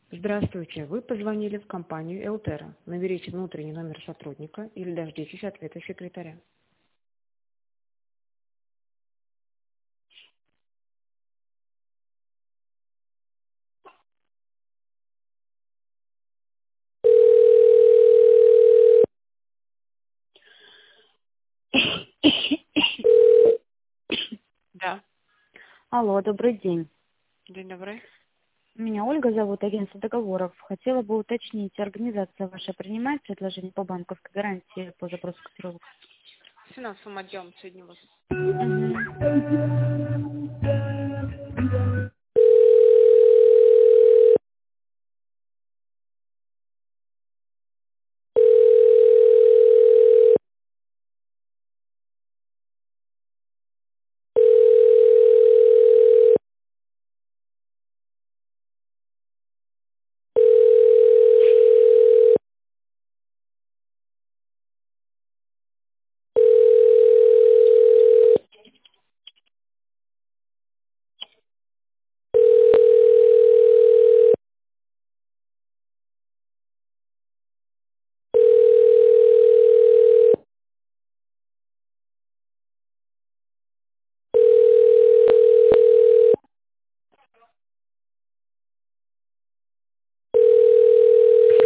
Здравствуйте, вы позвонили в компанию Элтера. Наберите внутренний номер сотрудника или дождитесь ответа секретаря. Да, Алло, добрый день. день добрый. Меня Ольга зовут, агентство договоров. Хотела бы уточнить, организация ваша принимает предложение по банковской гарантии по запросу котировок? С финансовым отделом соединю вас. Мгм.